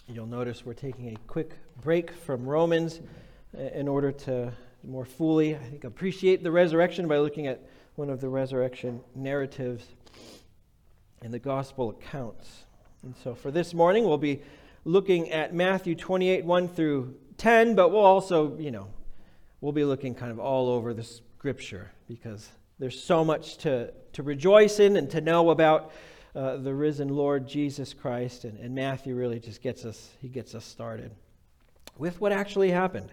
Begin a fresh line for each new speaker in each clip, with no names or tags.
You'll notice we're taking a quick break from Romans in order to more fully, I think, appreciate the resurrection by looking at one of the resurrection narratives in the gospel accounts. And so for this morning, we'll be looking at Matthew 28, 1 through 10, but we'll also, we'll be looking kind of all over the scripture because there's so much to rejoice in and to know about the risen Lord Jesus Christ, and Matthew really just gets us started with what actually happened.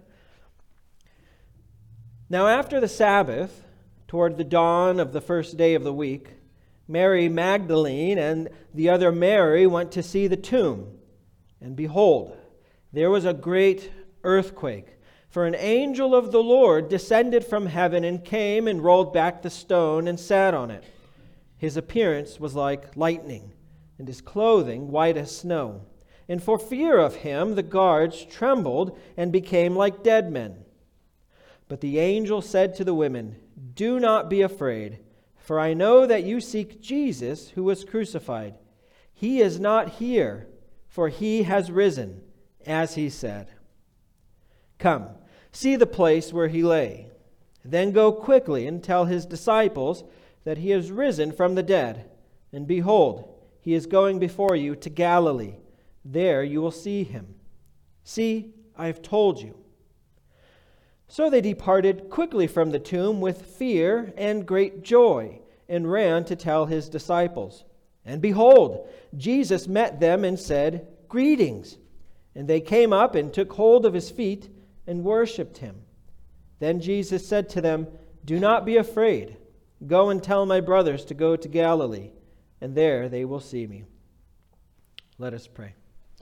Now after the Sabbath, toward the dawn of the first day of the week, Mary Magdalene and the other Mary went to see the tomb. And behold, there was a great earthquake, for an angel of the Lord descended from heaven and came and rolled back the stone and sat on it. His appearance was like lightning, and his clothing white as snow. And for fear of him, the guards trembled and became like dead men. But the angel said to the women, "Do not be afraid, for I know that you seek Jesus who was crucified. He is not here, for he has risen, as he said. Come, see the place where he lay. Then go quickly and tell his disciples that he has risen from the dead. And behold, he is going before you to Galilee. There you will see him. See, I have told you." So they departed quickly from the tomb with fear and great joy, and ran to tell his disciples. And behold, Jesus met them and said, "Greetings." And they came up and took hold of his feet and worshipped him. Then Jesus said to them, "Do not be afraid. Go and tell my brothers to go to Galilee, and there they will see me." Let us pray.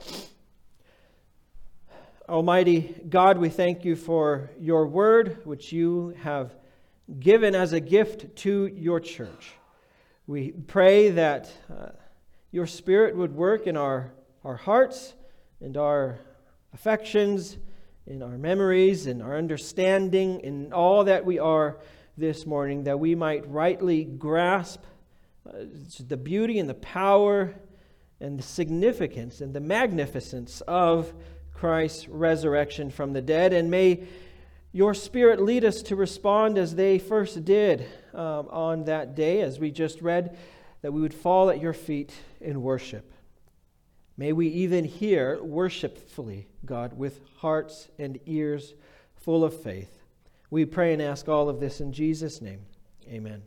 Almighty God, we thank you for your word, which you have given as a gift to your church. We pray that your Spirit would work in our hearts and our affections, in our memories, in our understanding, in all that we are this morning, that we might rightly grasp the beauty and the power and the significance and the magnificence of Christ's resurrection from the dead. And may your Spirit lead us to respond as they first did on that day, as we just read, that we would fall at your feet in worship. May we even hear worshipfully, God, with hearts and ears full of faith. We pray and ask all of this in Jesus' name. Amen.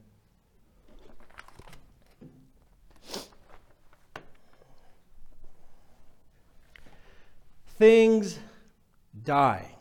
Things die.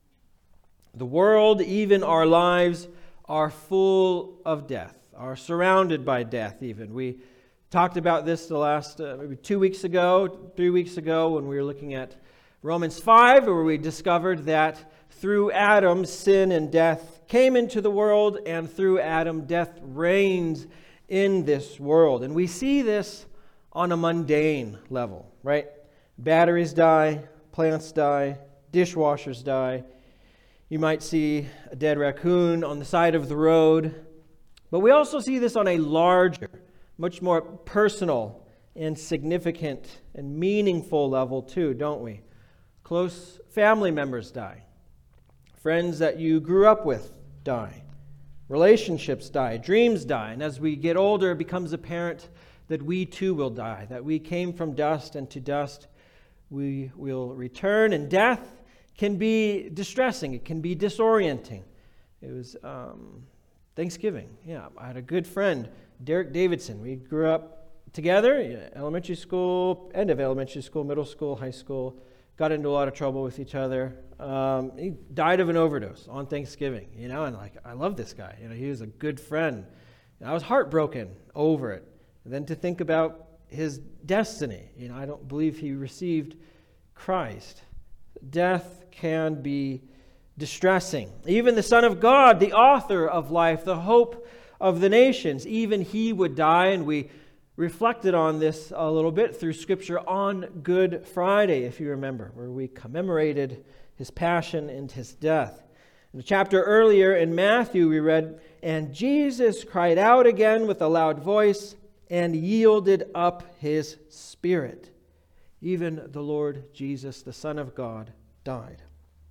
The world, even our lives, are full of death, are surrounded by death even. We talked about this the last maybe 3 weeks ago, when we were looking at Romans 5, where we discovered that through Adam, sin and death came into the world, and through Adam, death reigns in this world. And we see this on a mundane level, right? Batteries die, plants die, dishwashers die. You might see a dead raccoon on the side of the road. But we also see this on a larger, much more personal and significant and meaningful level too, don't we? Close family members die. Friends that you grew up with die. Relationships die. Dreams die. And as we get older, it becomes apparent that we too will die, that we came from dust, and to dust we will return. And death can be distressing. It can be disorienting. It was Thanksgiving. Yeah, I had a good friend, Derek Davidson. We grew up together, elementary school, end of elementary school, middle school, high school. Got into a lot of trouble with each other. He died of an overdose on Thanksgiving, and I love this guy. He was a good friend. And I was heartbroken over it. And then to think about his destiny, I don't believe he received Christ. Death can be distressing. Even the Son of God, the author of life, the hope of the nations, even he would die, and we reflected on this a little bit through Scripture on Good Friday, if you remember, where we commemorated his passion and his death. In the chapter earlier in Matthew, we read, "And Jesus cried out again with a loud voice and yielded up his spirit. Even the Lord Jesus, the Son of God, died.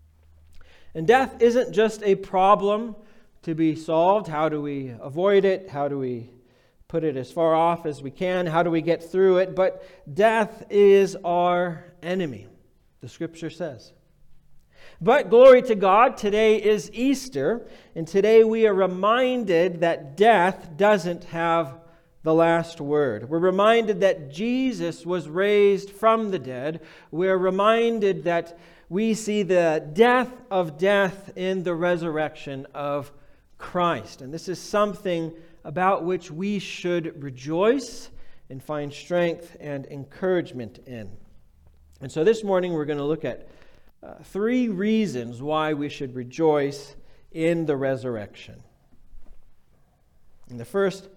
And death isn't just a problem to be solved. How do we avoid it? How do we put it as far off as we can? How do we get through it? But death is our enemy, the Scripture says. But glory to God, today is Easter, and today we are reminded that death doesn't have the last word. We're reminded that Jesus was raised from the dead. We're reminded that we see the death of death in the resurrection of Christ. And this is something about which we should rejoice and find strength and encouragement in. And so this morning we're going to look at 3 reasons why we should rejoice in the resurrection. And the first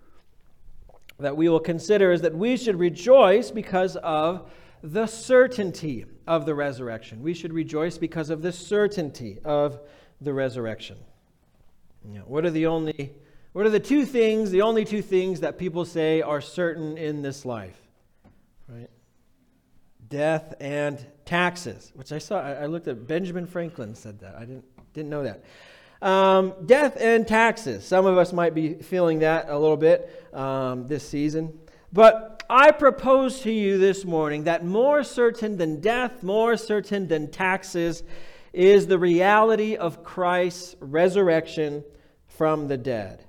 that we will consider is that we should rejoice because of the certainty of the resurrection. We should rejoice because of the certainty of the resurrection. What are the only two things that people say are certain in this life? Right? Death and taxes, which I looked at, Benjamin Franklin said that. I didn't know that. Death and taxes. Some of us might be feeling that a little bit this season. But I propose to you this morning that more certain than death, more certain than taxes, is the reality of Christ's resurrection from the dead.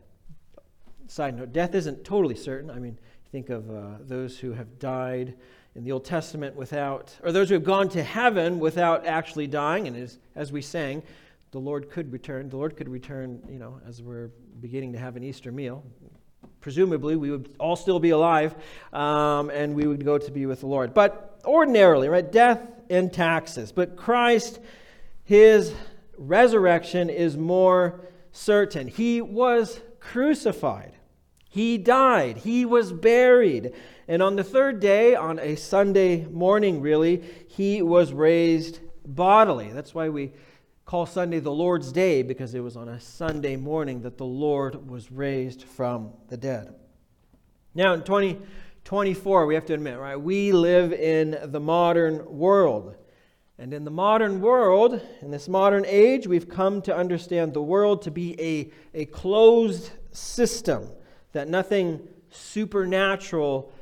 Side note, death isn't totally certain. I mean, think of those who have died in the Old Testament or those who have gone to heaven without actually dying. And as we sang, the Lord could return. The Lord could return, as we're beginning to have an Easter meal. Presumably, we would all still be alive, and we would go to be with the Lord. But ordinarily, right, death and taxes. But Christ, His resurrection is more certain. He was crucified. He died. He was buried. And on the third day, on a Sunday morning really, He was raised bodily. That's why we call Sunday the Lord's Day, because it was on a Sunday morning that the Lord was raised from the dead. Now in 2024, we have to admit, right, we live in the modern world. And in the modern world, in this modern age, we've come to understand the world to be a closed system, that nothing supernatural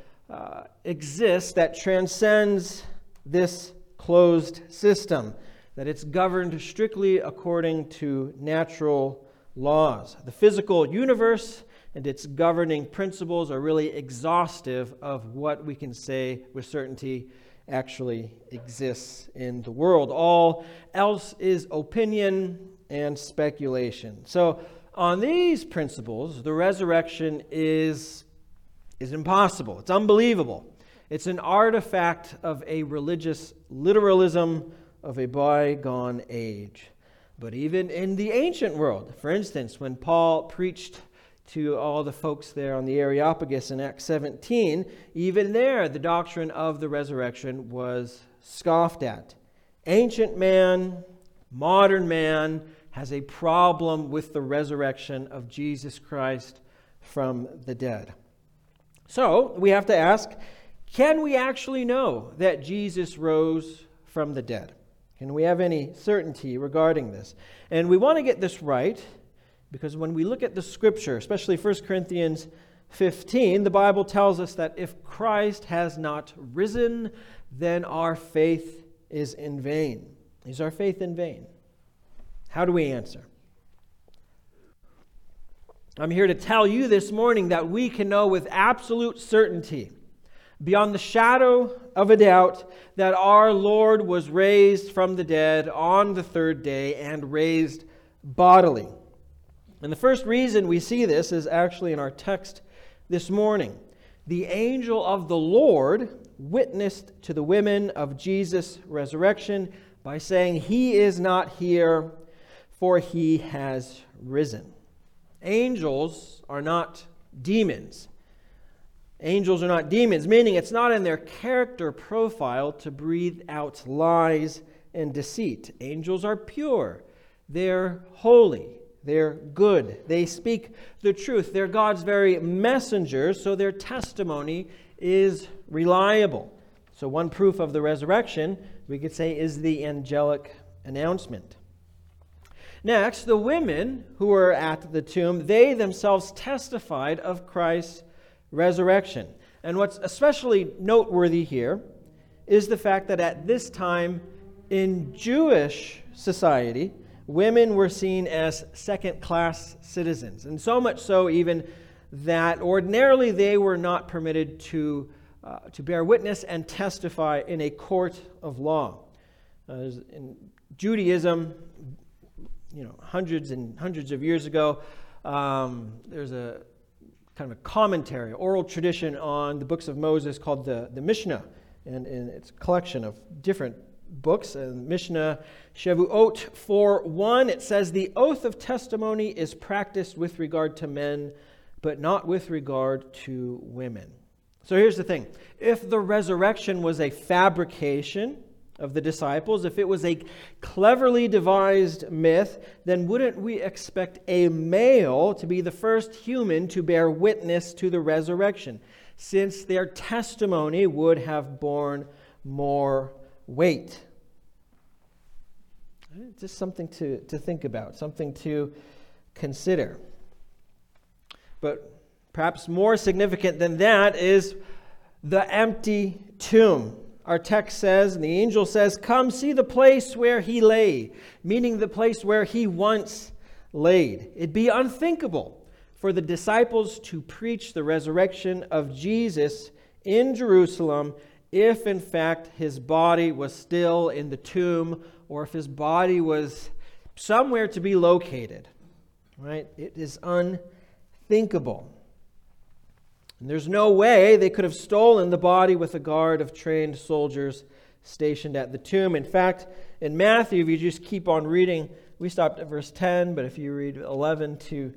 exists that transcends this closed system, that it's governed strictly according to natural laws. The physical universe and its governing principles are really exhaustive of what we can say with certainty actually exists in the world. All else is opinion and speculation. So on these principles, the resurrection is impossible. It's unbelievable. It's an artifact of a religious literalism of a bygone age. But even in the ancient world, for instance, when Paul preached to all the folks there on the Areopagus in Acts 17, even there the doctrine of the resurrection was scoffed at. Ancient man, modern man, has a problem with the resurrection of Jesus Christ from the dead. So we have to ask, can we actually know that Jesus rose from the dead? Can we have any certainty regarding this? And we want to get this right, because when we look at the Scripture, especially 1 Corinthians 15, the Bible tells us that if Christ has not risen, then our faith is in vain. Is our faith in vain? How do we answer? I'm here to tell you this morning that we can know with absolute certainty, beyond the shadow of a doubt, that our Lord was raised from the dead on the third day and raised bodily. And the first reason we see this is actually in our text this morning. The angel of the Lord witnessed to the women of Jesus' resurrection by saying, "He is not here, for He has risen." Angels are not demons. Angels are not demons, meaning it's not in their character profile to breathe out lies and deceit. Angels are pure. They're holy. They're good. They speak the truth. They're God's very messengers, so their testimony is reliable. So one proof of the resurrection, we could say, is the angelic announcement. Next, the women who were at the tomb, they themselves testified of Christ's resurrection. And what's especially noteworthy here is the fact that at this time in Jewish society, women were seen as second-class citizens. And so much so even that ordinarily they were not permitted to bear witness and testify in a court of law. In Judaism, hundreds and hundreds of years ago, there's a kind of a commentary, oral tradition on the books of Moses called the Mishnah, and it's a collection of different books. And Mishnah Shavuot 4:1, it says, "The oath of testimony is practiced with regard to men, but not with regard to women." So here's the thing. If the resurrection was a fabrication of the disciples, if it was a cleverly devised myth, then wouldn't we expect a male to be the first human to bear witness to the resurrection, since their testimony would have borne more weight? Just something to think about, something to consider. But perhaps more significant than that is the empty tomb. Our text says, and the angel says, "Come see the place where he lay," meaning the place where he once laid. It'd be unthinkable for the disciples to preach the resurrection of Jesus in Jerusalem if in fact his body was still in the tomb, or if his body was somewhere to be located. Right? It is unthinkable. And there's no way they could have stolen the body with a guard of trained soldiers stationed at the tomb. In fact, in Matthew, if you just keep on reading, we stopped at verse 10, but if you read 11 to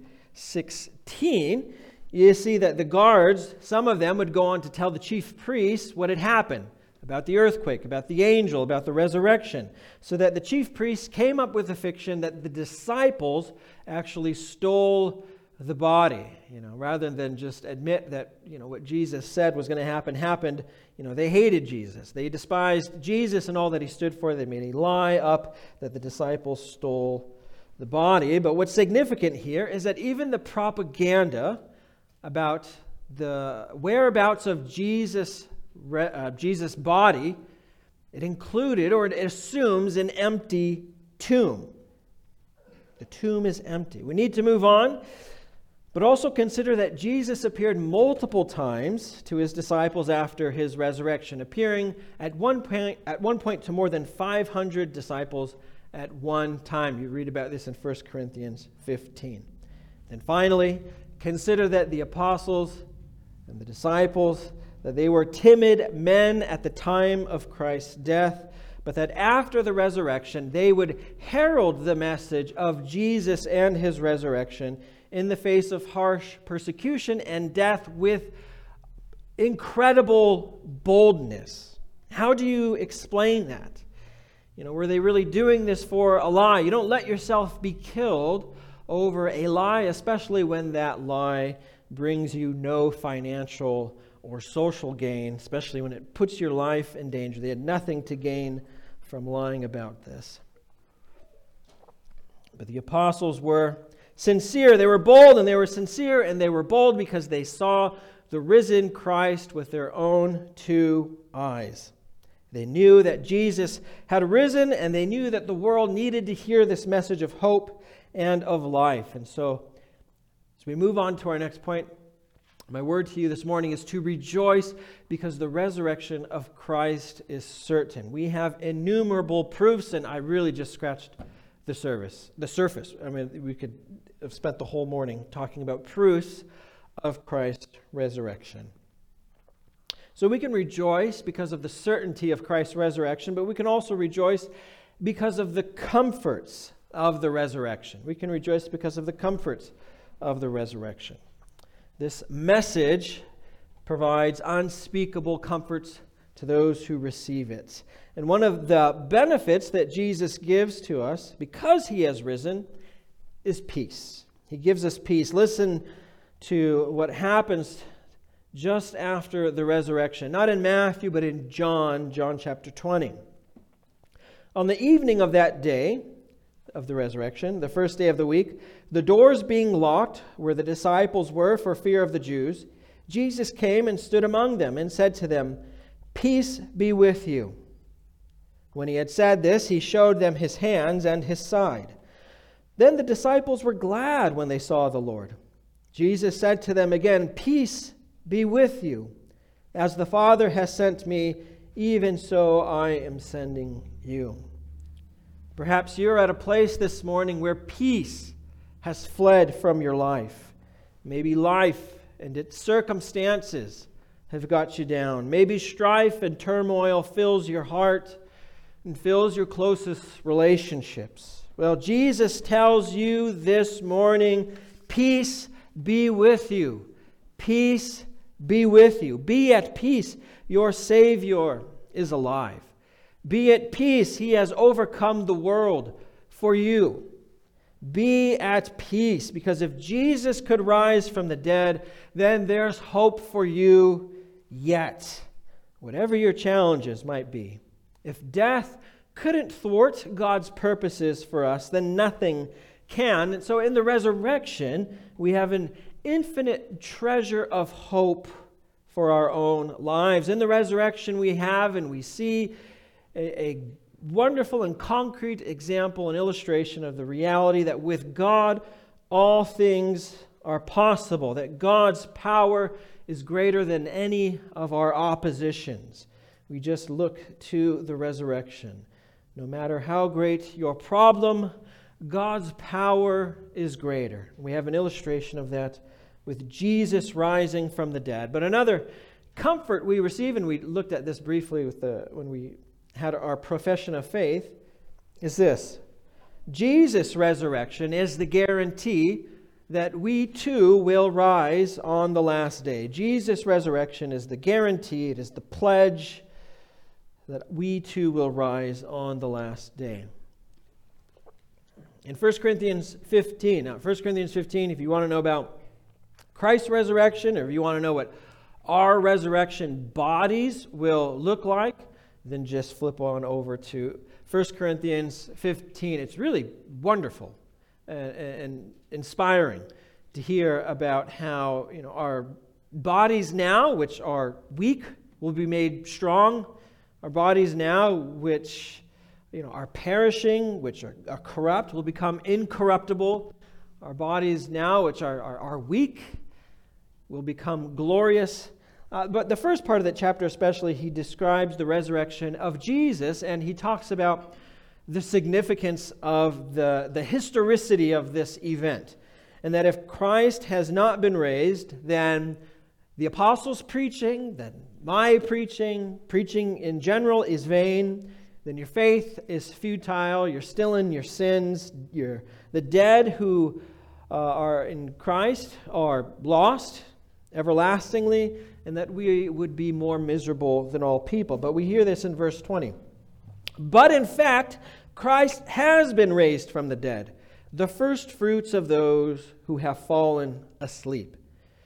16, you see that the guards, some of them would go on to tell the chief priests what had happened about the earthquake, about the angel, about the resurrection, so that the chief priests came up with a fiction that the disciples actually stole the body, rather than just admit that, what Jesus said was going to happen happened. They hated Jesus. They despised Jesus and all that he stood for. They made a lie up that the disciples stole the body. But what's significant here is that even the propaganda about the whereabouts of Jesus' body, it included, or it assumes, an empty tomb. The tomb is empty. We need to move on. But also consider that Jesus appeared multiple times to his disciples after his resurrection, appearing at one point to more than 500 disciples at one time. You read about this in 1 Corinthians 15. And finally, consider that the apostles and the disciples, that they were timid men at the time of Christ's death, but that after the resurrection, they would herald the message of Jesus and his resurrection in the face of harsh persecution and death with incredible boldness. How do you explain that? Were they really doing this for a lie? You don't let yourself be killed over a lie, especially when that lie brings you no financial or social gain, especially when it puts your life in danger. They had nothing to gain from lying about this. But the apostles were sincere. They were bold, and they were sincere, and they were bold because they saw the risen Christ with their own two eyes. They knew that Jesus had risen, and they knew that the world needed to hear this message of hope and of life. And so, as we move on to our next point, my word to you this morning is to rejoice because the resurrection of Christ is certain. We have innumerable proofs, and I really just scratched the surface. I mean, we could have spent the whole morning talking about proofs of Christ's resurrection. So we can rejoice because of the certainty of Christ's resurrection, but we can also rejoice because of the comforts of the resurrection. We can rejoice because of the comforts of the resurrection. This message provides unspeakable comforts to those who receive it. And one of the benefits that Jesus gives to us, because he has risen, is peace. He gives us peace. Listen to what happens just after the resurrection. Not in Matthew, but in John chapter 20. On the evening of that day of the resurrection, the first day of the week, the doors being locked where the disciples were for fear of the Jews, Jesus came and stood among them and said to them, "Peace be with you." When he had said this, he showed them his hands and his side. Then the disciples were glad when they saw the Lord. Jesus said to them again, "Peace be with you. As the Father has sent me, even so I am sending you." Perhaps you're at a place this morning where peace has fled from your life. Maybe life and its circumstances have got you down. Maybe strife and turmoil fills your heart and fills your closest relationships. Well, Jesus tells you this morning, peace be with you. Peace be with you. Be at peace. Your Savior is alive. Be at peace. He has overcome the world for you. Be at peace, because if Jesus could rise from the dead, then there's hope for you yet, whatever your challenges might be. If death couldn't thwart God's purposes for us, then nothing can. And so in the resurrection, we have an infinite treasure of hope for our own lives. In the resurrection, we have and we see a wonderful and concrete example and illustration of the reality that with God, all things are possible, that God's power is greater than any of our oppositions. We just look to the resurrection. No matter how great your problem, God's power is greater. We have an illustration of that with Jesus rising from the dead. But another comfort we receive, and we looked at this briefly when we had our profession of faith, is this. Jesus' resurrection is the guarantee that we too will rise on the last day. Jesus' resurrection is the guarantee, it is the pledge that we too will rise on the last day. In 1 Corinthians 15, if you want to know about Christ's resurrection, or if you want to know what our resurrection bodies will look like, then just flip on over to 1 Corinthians 15. It's really wonderful and inspiring to hear about how our bodies now, which are weak, will be made strong. Our bodies now, which are perishing, which are corrupt, will become incorruptible. Our bodies now, which are weak, will become glorious. But the first part of that chapter especially, he describes the resurrection of Jesus, and he talks about the significance of the historicity of this event. And that if Christ has not been raised, then the apostles' preaching, then my preaching in general is vain, then your faith is futile, you're still in your sins, the dead who are in Christ are lost everlastingly, and that we would be more miserable than all people. But we hear this in verse 20. But in fact, Christ has been raised from the dead, the first fruits of those who have fallen asleep.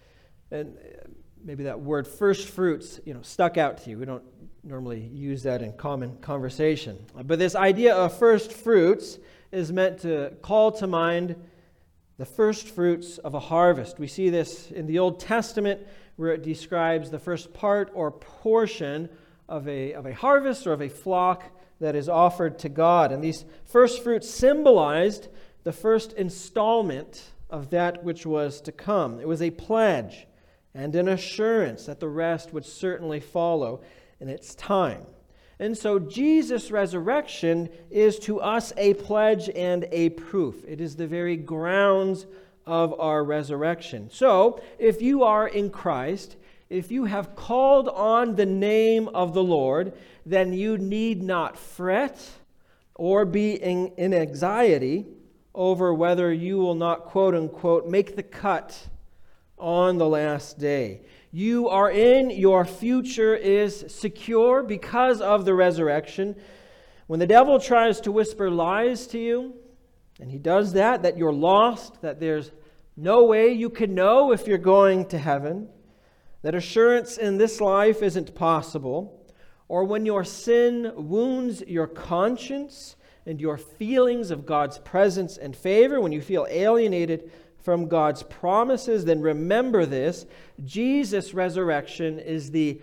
And maybe that word first fruits, stuck out to you. We don't normally use that in common conversation. But this idea of first fruits is meant to call to mind the first fruits of a harvest. We see this in the Old Testament, where it describes the first part or portion of a harvest or of a flock that is offered to God. And these first fruits symbolized the first installment of that which was to come. It was a pledge and an assurance that the rest would certainly follow in its time. And so Jesus' resurrection is to us a pledge and a proof. It is the very grounds of our resurrection. So, if you are in Christ, if you have called on the name of the Lord, then you need not fret or be in anxiety over whether you will not, quote unquote, make the cut on the last day. You are in, your future is secure because of the resurrection. When the devil tries to whisper lies to you, and he does that you're lost, that there's no way you can know if you're going to heaven, that assurance in this life isn't possible, or when your sin wounds your conscience and your feelings of God's presence and favor, when you feel alienated from God's promises, then remember this: Jesus' resurrection is the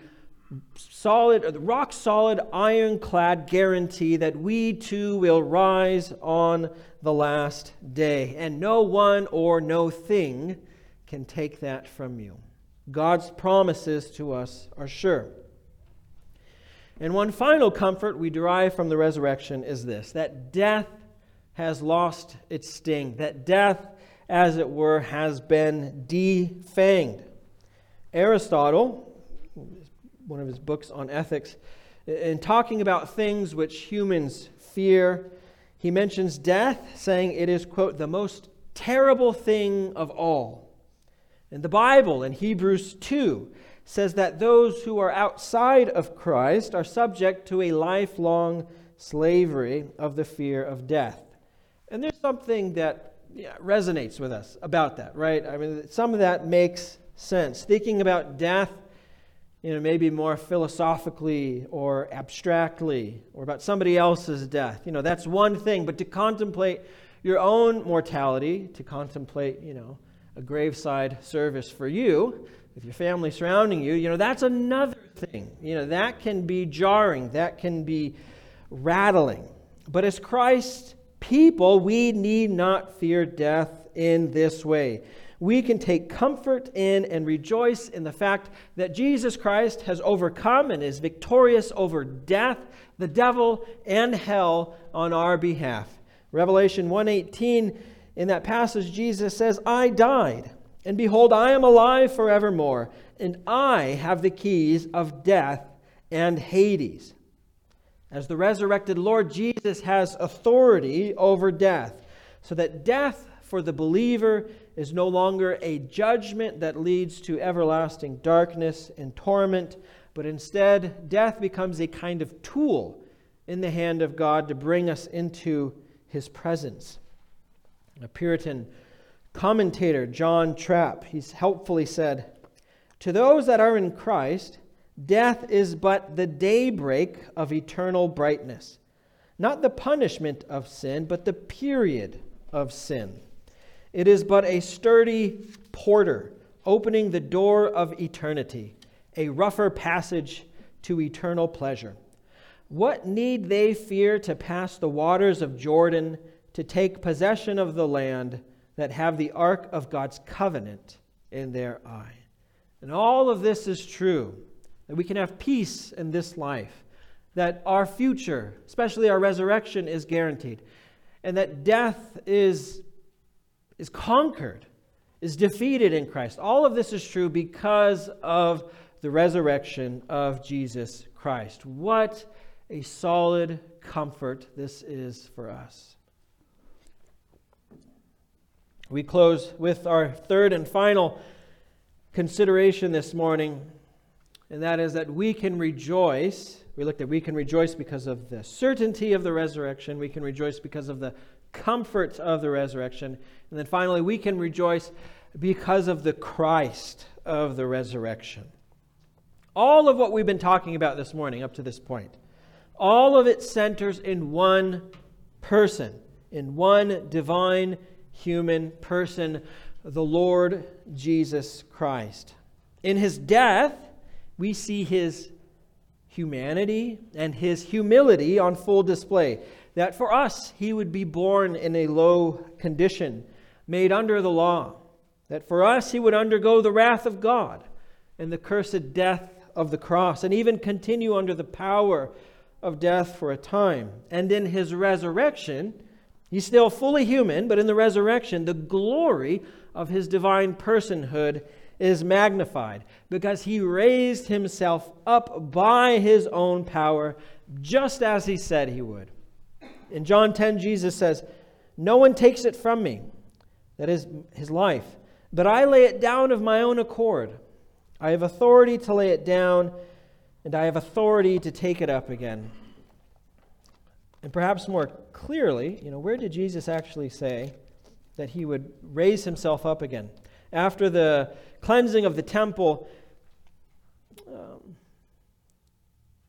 rock solid, ironclad guarantee that we too will rise on the last day. And no one or no thing can take that from you. God's promises to us are sure. And one final comfort we derive from the resurrection is this: that death has lost its sting, that death, as it were, has been defanged. Aristotle, one of his books on ethics, in talking about things which humans fear, he mentions death, saying it is, quote, the most terrible thing of all. And the Bible in Hebrews 2 says that those who are outside of Christ are subject to a lifelong slavery of the fear of death. And there's something that resonates with us about that, right? I mean, some of that makes sense. Thinking about death, maybe more philosophically or abstractly, or about somebody else's death. That's one thing. But to contemplate your own mortality, to contemplate, a graveside service for you, with your family surrounding you, that's another thing. That can be jarring. That can be rattling. But as Christ's people, we need not fear death in this way. We can take comfort in and rejoice in the fact that Jesus Christ has overcome and is victorious over death, the devil, and hell on our behalf. Revelation 1:18, in that passage, Jesus says, I died, and behold, I am alive forevermore, and I have the keys of death and Hades. As the resurrected Lord, Jesus has authority over death, so that death for the believer is no longer a judgment that leads to everlasting darkness and torment, but instead death becomes a kind of tool in the hand of God to bring us into His presence. A Puritan commentator, John Trapp, he's helpfully said, to those that are in Christ, death is but the daybreak of eternal brightness, not the punishment of sin, but the period of sin. It is but a sturdy porter opening the door of eternity, a rougher passage to eternal pleasure. What need they fear to pass the waters of Jordan, to take possession of the land, that have the ark of God's covenant in their eye? And all of this is true, that we can have peace in this life, that our future, especially our resurrection, is guaranteed, and that death is conquered, is defeated in Christ. All of this is true because of the resurrection of Jesus Christ. What a solid comfort this is for us. We close with our third and final consideration this morning, and that is that we can rejoice. We looked at we can rejoice because of the certainty of the resurrection. We can rejoice because of the comfort of the resurrection. And then finally, we can rejoice because of the Christ of the resurrection. All of what we've been talking about this morning up to this point, all of it centers in one person, in one divine human person, the Lord Jesus Christ. In His death, we see His humanity and His humility on full display. That for us, He would be born in a low condition, made under the law. That for us, He would undergo the wrath of God and the cursed death of the cross, and even continue under the power of death for a time. And in His resurrection, He's still fully human, but in the resurrection, the glory of His divine personhood is magnified, because He raised Himself up by His own power, just as He said He would. In John 10, Jesus says, no one takes it from me, that is His life, but I lay it down of my own accord. I have authority to lay it down, and I have authority to take it up again. And perhaps more clearly, where did Jesus actually say that He would raise Himself up again? After the cleansing of the temple,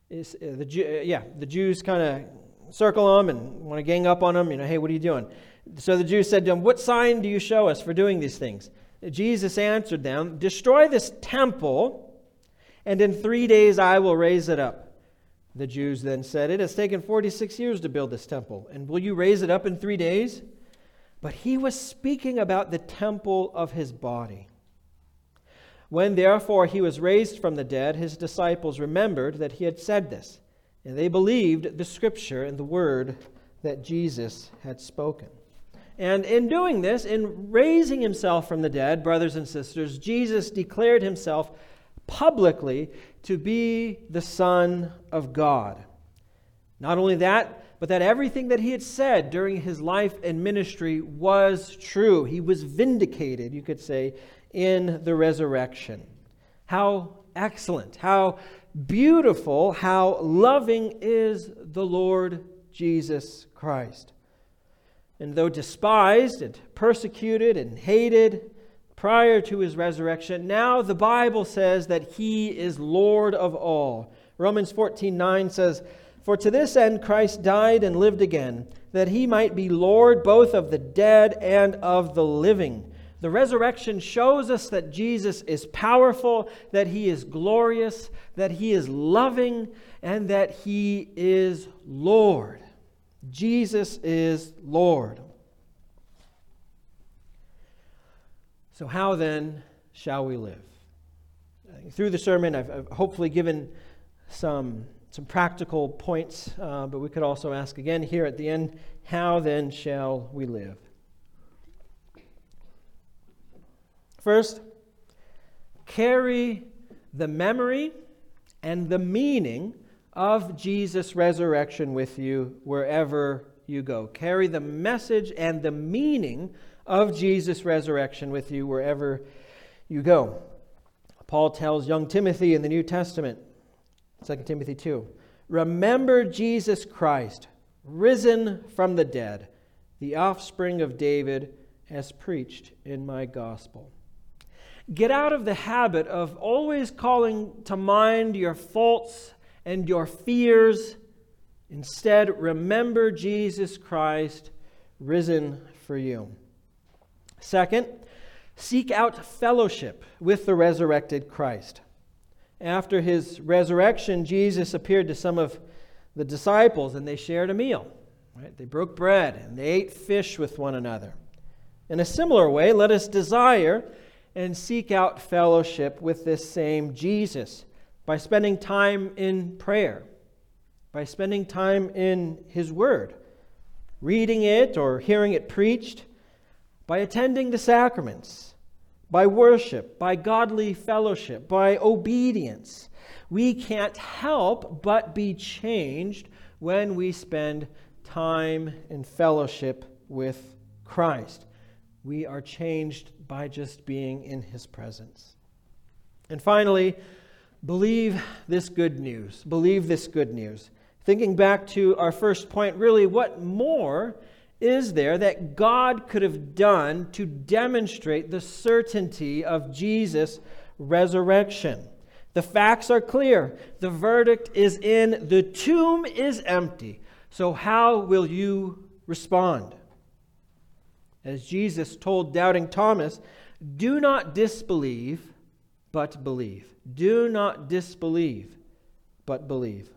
The Jews kind of circle him and want to gang up on him. Hey, what are you doing? So the Jews said to him, "What sign do you show us for doing these things?" Jesus answered them, "Destroy this temple, and in 3 days I will raise it up." The Jews then said, "It has taken 46 years to build this temple, and will you raise it up in 3 days?" But he was speaking about the temple of his body. When therefore he was raised from the dead, his disciples remembered that he had said this, and they believed the scripture and the word that Jesus had spoken. And in doing this, in raising himself from the dead, brothers and sisters, Jesus declared himself publicly to be the Son of God. Not only that, but that everything that he had said during his life and ministry was true. He was vindicated, you could say, in the resurrection. How excellent, how beautiful, how loving is the Lord Jesus Christ. And though despised and persecuted and hated prior to his resurrection, now the Bible says that he is Lord of all. Romans 14:9 says, "For to this end Christ died and lived again, that he might be Lord both of the dead and of the living." The resurrection shows us that Jesus is powerful, that he is glorious, that he is loving, and that he is Lord. Jesus is Lord. So how then shall we live? Through the sermon, I've hopefully given some practical points, but we could also ask again here at the end, how then shall we live? First, carry the memory and the meaning of Jesus' resurrection with you wherever you go. Carry the message and the meaning of Jesus' resurrection with you wherever you go. Paul tells young Timothy in the New Testament, 2 Timothy 2, "Remember Jesus Christ, risen from the dead, the offspring of David, as preached in my gospel." Get out of the habit of always calling to mind your faults and your fears. Instead, remember Jesus Christ, risen for you. Second, seek out fellowship with the resurrected Christ. After his resurrection, Jesus appeared to some of the disciples and they shared a meal. Right? They broke bread and they ate fish with one another. In a similar way, let us desire and seek out fellowship with this same Jesus by spending time in prayer, by spending time in his word, reading it or hearing it preached, by attending the sacraments, by worship, by godly fellowship, by obedience. We can't help but be changed when we spend time in fellowship with Christ. We are changed by just being in his presence. And finally, believe this good news. Believe this good news. Thinking back to our first point, really, what more is there that God could have done to demonstrate the certainty of Jesus' resurrection? The facts are clear. The verdict is in. The tomb is empty. So how will you respond? As Jesus told doubting Thomas, do not disbelieve, but believe. Do not disbelieve, but believe.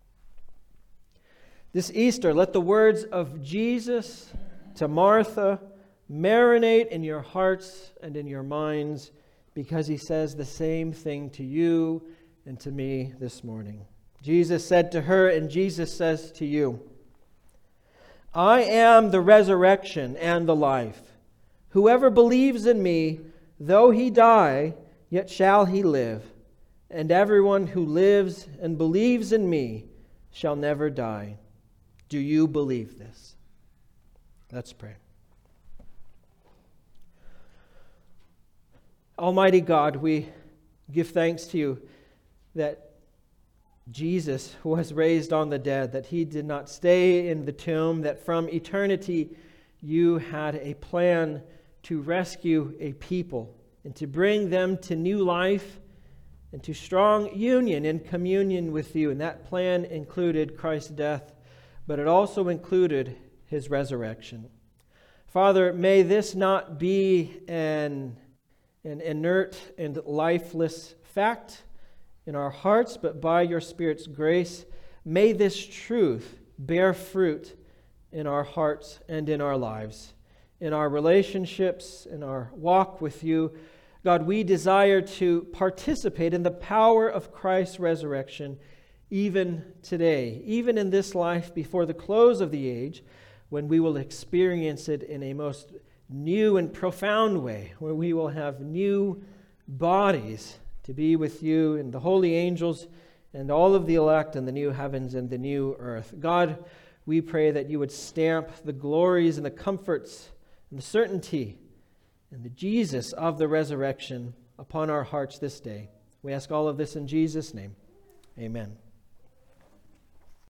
This Easter, let the words of Jesus to Martha marinate in your hearts and in your minds, because he says the same thing to you and to me this morning. Jesus said to her, and Jesus says to you, "I am the resurrection and the life. Whoever believes in me, though he die, yet shall he live. And everyone who lives and believes in me shall never die." Do you believe this? Let's pray. Almighty God, we give thanks to you that Jesus was raised on the dead, that he did not stay in the tomb, that from eternity you had a plan to rescue a people and to bring them to new life into strong union and communion with you. And that plan included Christ's death, but it also included his resurrection. Father, may this not be an inert and lifeless fact in our hearts, but by your Spirit's grace, may this truth bear fruit in our hearts and in our lives, in our relationships, in our walk with you. God, we desire to participate in the power of Christ's resurrection even today, even in this life before the close of the age, when we will experience it in a most new and profound way, where we will have new bodies to be with you and the holy angels and all of the elect in the new heavens and the new earth. God, we pray that you would stamp the glories and the comforts and the certainty and the Jesus of the resurrection upon our hearts this day. We ask all of this in Jesus' name. Amen.